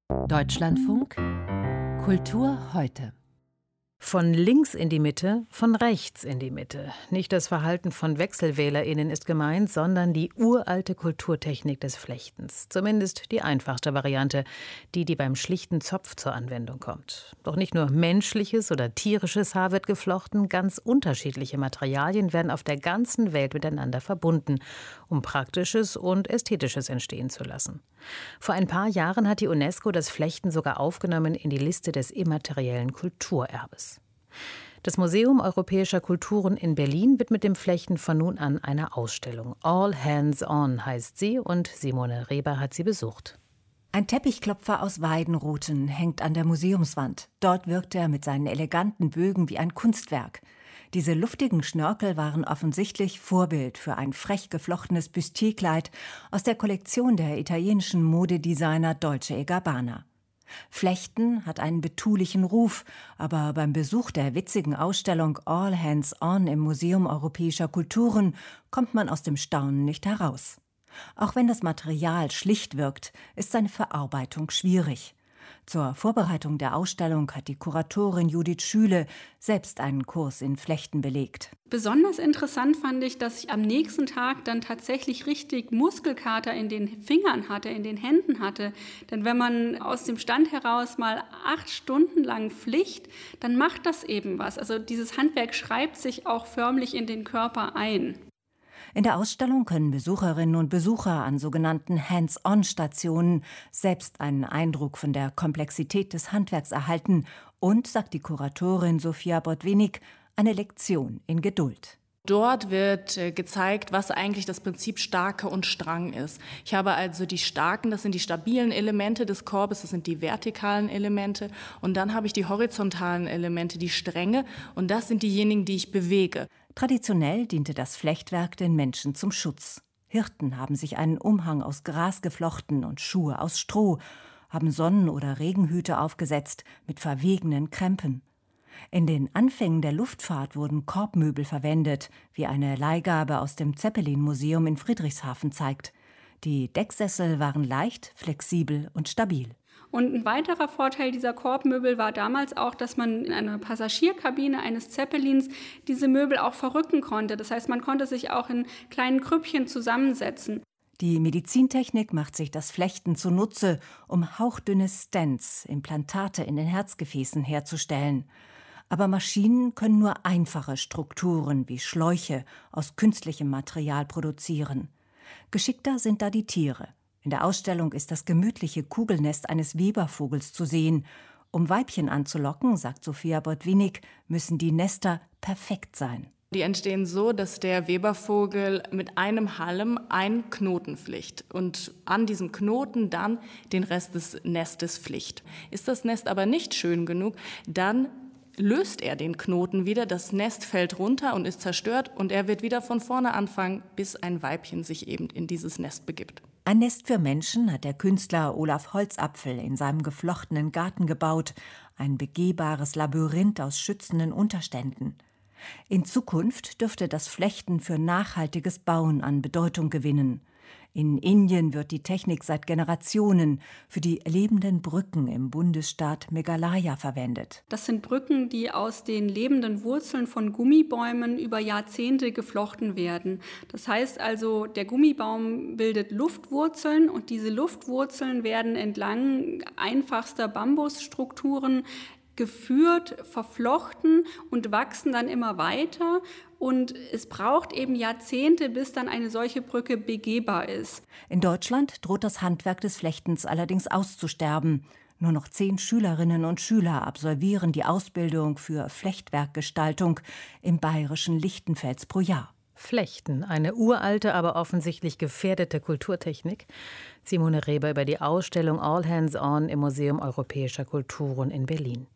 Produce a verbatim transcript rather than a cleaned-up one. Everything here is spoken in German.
Deutschlandfunk Kultur heute. Von links in die Mitte, von rechts in die Mitte. Nicht das Verhalten von WechselwählerInnen ist gemeint, sondern die uralte Kulturtechnik des Flechtens. Zumindest die einfachste Variante, die, die beim schlichten Zopf zur Anwendung kommt. Doch nicht nur menschliches oder tierisches Haar wird geflochten, ganz unterschiedliche Materialien werden auf der ganzen Welt miteinander verbunden, um Praktisches und Ästhetisches entstehen zu lassen. Vor ein paar Jahren hat die UNESCO das Flechten sogar aufgenommen in die Liste des immateriellen Kulturerbes. Das Museum Europäischer Kulturen in Berlin wird mit dem Flechten von nun an eine Ausstellung. All Hands On heißt sie und Simone Reber hat sie besucht. Ein Teppichklopfer aus Weidenruten hängt an der Museumswand. Dort wirkt er mit seinen eleganten Bögen wie ein Kunstwerk. Diese luftigen Schnörkel waren offensichtlich Vorbild für ein frech geflochtenes Bustier-Kleid aus der Kollektion der italienischen Modedesigner Dolce e Gabbana. Flechten hat einen betulichen Ruf, aber beim Besuch der witzigen Ausstellung All Hands On im Museum Europäischer Kulturen kommt man aus dem Staunen nicht heraus. Auch wenn das Material schlicht wirkt, ist seine Verarbeitung schwierig. Zur Vorbereitung der Ausstellung hat die Kuratorin Judith Schüle selbst einen Kurs in Flechten belegt. Besonders interessant fand ich, dass ich am nächsten Tag dann tatsächlich richtig Muskelkater in den Fingern hatte, in den Händen hatte. Denn wenn man aus dem Stand heraus mal acht Stunden lang flicht, dann macht das eben was. Also dieses Handwerk schreibt sich auch förmlich in den Körper ein. In der Ausstellung können Besucherinnen und Besucher an sogenannten Hands-on-Stationen selbst einen Eindruck von der Komplexität des Handwerks erhalten und, sagt die Kuratorin Sofia Botwinnik, eine Lektion in Geduld. Dort wird gezeigt, was eigentlich das Prinzip Starke und Strang ist. Ich habe also die starken, das sind die stabilen Elemente des Korbes, das sind die vertikalen Elemente. Und dann habe ich die horizontalen Elemente, die Stränge. Und das sind diejenigen, die ich bewege. Traditionell diente das Flechtwerk den Menschen zum Schutz. Hirten haben sich einen Umhang aus Gras geflochten und Schuhe aus Stroh, haben Sonnen- oder Regenhüte aufgesetzt mit verwegenen Krempen. In den Anfängen der Luftfahrt wurden Korbmöbel verwendet, wie eine Leihgabe aus dem Zeppelin-Museum in Friedrichshafen zeigt. Die Decksessel waren leicht, flexibel und stabil. Und ein weiterer Vorteil dieser Korbmöbel war damals auch, dass man in einer Passagierkabine eines Zeppelins diese Möbel auch verrücken konnte. Das heißt, man konnte sich auch in kleinen Krüppchen zusammensetzen. Die Medizintechnik macht sich das Flechten zunutze, um hauchdünne Stents, Implantate in den Herzgefäßen herzustellen. Aber Maschinen können nur einfache Strukturen wie Schläuche aus künstlichem Material produzieren. Geschickter sind da die Tiere. In der Ausstellung ist das gemütliche Kugelnest eines Webervogels zu sehen. Um Weibchen anzulocken, sagt Sofia Botwinnik, müssen die Nester perfekt sein. Die entstehen so, dass der Webervogel mit einem Halm einen Knoten flicht und an diesem Knoten dann den Rest des Nestes flicht. Ist das Nest aber nicht schön genug, dann löst er den Knoten wieder, das Nest fällt runter und ist zerstört und er wird wieder von vorne anfangen, bis ein Weibchen sich eben in dieses Nest begibt. Ein Nest für Menschen hat der Künstler Olaf Holzapfel in seinem geflochtenen Garten gebaut, ein begehbares Labyrinth aus schützenden Unterständen. In Zukunft dürfte das Flechten für nachhaltiges Bauen an Bedeutung gewinnen. In Indien wird die Technik seit Generationen für die lebenden Brücken im Bundesstaat Meghalaya verwendet. Das sind Brücken, die aus den lebenden Wurzeln von Gummibäumen über Jahrzehnte geflochten werden. Das heißt also, der Gummibaum bildet Luftwurzeln und diese Luftwurzeln werden entlang einfachster Bambusstrukturen geführt, verflochten und wachsen dann immer weiter. Und es braucht eben Jahrzehnte, bis dann eine solche Brücke begehbar ist. In Deutschland droht das Handwerk des Flechtens allerdings auszusterben. Nur noch zehn Schülerinnen und Schüler absolvieren die Ausbildung für Flechtwerkgestaltung im bayerischen Lichtenfels pro Jahr. Flechten, eine uralte, aber offensichtlich gefährdete Kulturtechnik. Simone Reber über die Ausstellung All Hands On im Museum Europäischer Kulturen in Berlin.